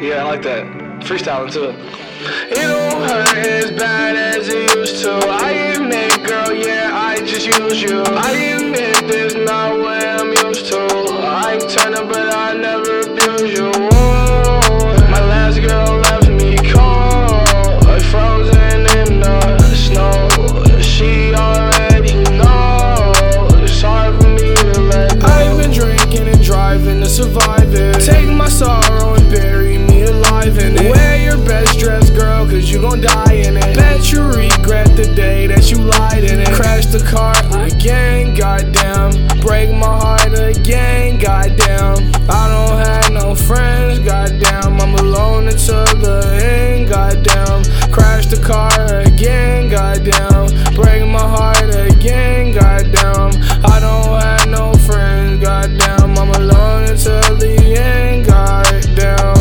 Yeah, I like that. Freestyling too. It don't hurt as bad as it used to. I admit, girl, yeah, I just use you. I admit this not what I'm used to. I turn up, but I never abuse you. Whoa. My last girl left me cold, like frozen in the snow. She already knows. It's hard for me to let go. I've been drinking and driving to survive it. Take my sorrow and bury me alive in it. Wear your best dress, girl, cause you gon' die in it. Bet you regret the day that you lied in it. Crash the car again, goddamn. Break my heart again, goddamn. I don't have no friends, goddamn. I'm alone until the end, goddamn. Crash the car again, goddamn. Break my heart again, goddamn. I don't have no friends, goddamn. I'm alone until the end, goddamn.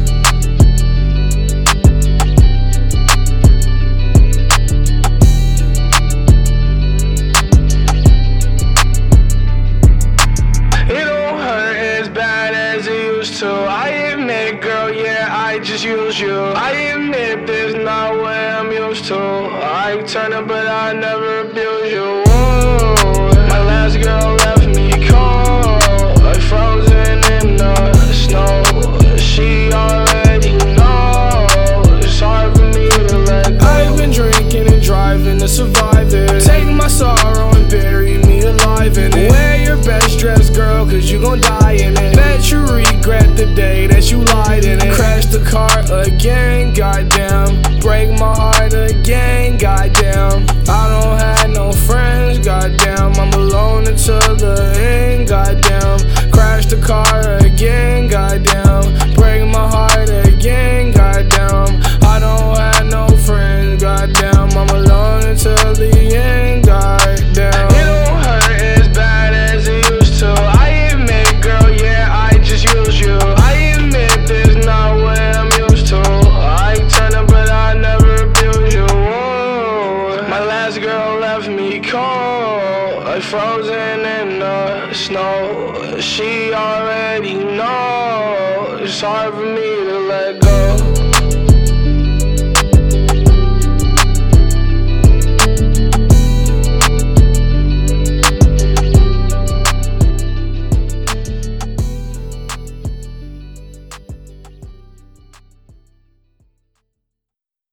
So I admit, girl, yeah, I just use you. I admit this not what I'm used to. I turn up, but I never abuse you. Whoa. My last girl left me cold, like frozen in the snow. She already knows. It's hard for me to let go. I've been drinking and driving to survive it. Take my sorrow and bury me alive in it. Wear your best dress, girl, cause you gon' die in it. Bet you regret the day that you lied in it. Crash the car again, goddamn. Break my heart again, goddamn. I don't have no friends, goddamn. I'm alone until the end, goddamn. Crash the car again, goddamn. Break my heart again, goddamn. I don't have no friends, goddamn. I'm alone until the end, goddamn. It don't hurt as bad as it used to. I admit, girl, yeah, I just use you. I admit this not what I'm used to. I turn up, but I never abuse you. Whoa. My last girl left me cold, like frozen in the snow. She already knows. It's hard for me to